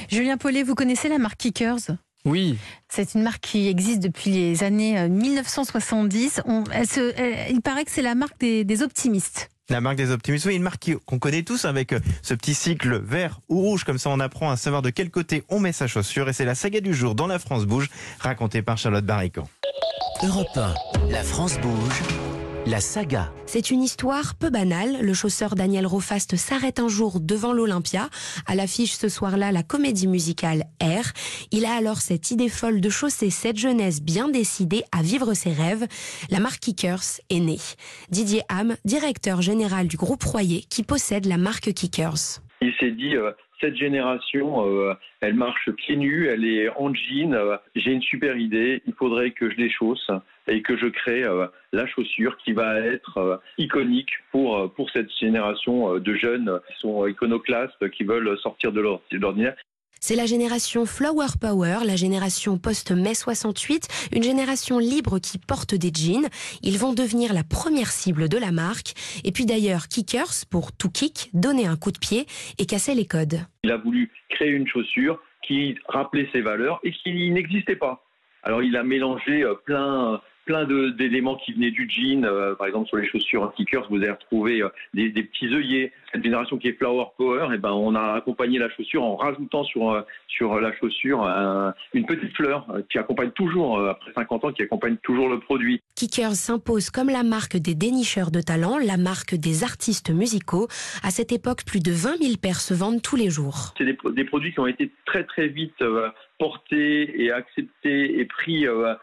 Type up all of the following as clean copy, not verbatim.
Julien Paulet, vous connaissez la marque Kickers ? Oui. C'est une marque qui existe depuis les années 1970. Il paraît que c'est la marque des optimistes. La marque des optimistes, oui, une marque qu'on connaît tous avec ce petit cycle vert ou rouge, comme ça on apprend à savoir de quel côté on met sa chaussure. Et c'est la saga du jour dans La France Bouge, racontée par Charlotte Barrican. Europe 1, La France Bouge, la saga. C'est une histoire peu banale. Le chausseur Daniel Rofast s'arrête un jour devant l'Olympia. À l'affiche ce soir-là, la comédie musicale Air. Il a alors cette idée folle de chausser cette jeunesse bien décidée à vivre ses rêves. La marque Kickers est née. Didier Ham, directeur général du groupe Royer, qui possède la marque Kickers. Il s'est dit, cette génération, elle marche pieds nus, elle est en jean, j'ai une super idée, il faudrait que je les chausse et que je crée la chaussure qui va être iconique pour cette génération de jeunes qui sont iconoclastes, qui veulent sortir de l'ordinaire. C'est la génération Flower Power, la génération post-mai 68, une génération libre qui porte des jeans. Ils vont devenir la première cible de la marque. Et puis d'ailleurs, Kickers, pour to kick, donner un coup de pied et casser les codes. Il a voulu créer une chaussure qui rappelait ses valeurs et qui n'existait pas. Alors il a mélangé plein d'éléments qui venaient du jean. Par exemple, sur les chaussures Kickers, vous allez retrouver des petits œillets. Cette génération qui est Flower Power, on a accompagné la chaussure en rajoutant sur la chaussure une petite fleur qui accompagne toujours, après 50 ans, qui accompagne toujours le produit. Kickers s'impose comme la marque des dénicheurs de talent, la marque des artistes musicaux. À cette époque, plus de 20 000 paires se vendent tous les jours. C'est des produits qui ont été très très vite portés et acceptés et pris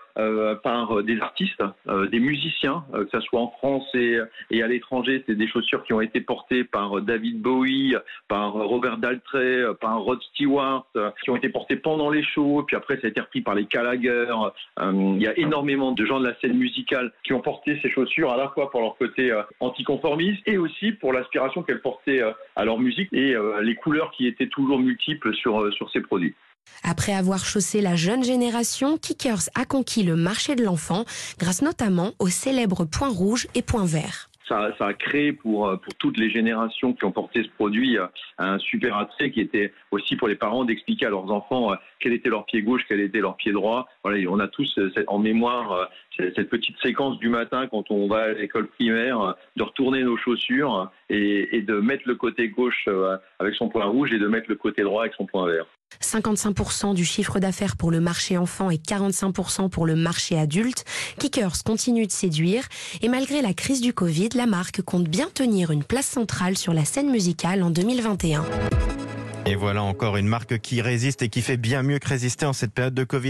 par des artistes, des musiciens, que ce soit en France et à l'étranger. C'est des chaussures qui ont été portées par David Bowie, par Robert Daltrey, par Rod Stewart, qui ont été portées pendant les shows, puis après ça a été repris par les Gallagher. Il y a énormément de gens de la scène musicale qui ont porté ces chaussures à la fois pour leur côté anticonformiste et aussi pour l'aspiration qu'elles portaient à leur musique et les couleurs qui étaient toujours multiples sur ces produits. Après avoir chaussé la jeune génération, Kickers a conquis le marché de l'enfant grâce notamment aux célèbres points rouges et points verts. Ça a créé pour toutes les générations qui ont porté ce produit un super attrait qui était aussi pour les parents d'expliquer à leurs enfants quel était leur pied gauche, quel était leur pied droit. Voilà, on a tous en mémoire cette petite séquence du matin quand on va à l'école primaire, de retourner nos chaussures et de mettre le côté gauche avec son point rouge et de mettre le côté droit avec son point vert. 55% du chiffre d'affaires pour le marché enfant et 45% pour le marché adulte. Kickers continue de séduire et malgré la crise du Covid, la marque compte bien tenir une place centrale sur la scène musicale en 2021. Et voilà encore une marque qui résiste et qui fait bien mieux que résister en cette période de Covid.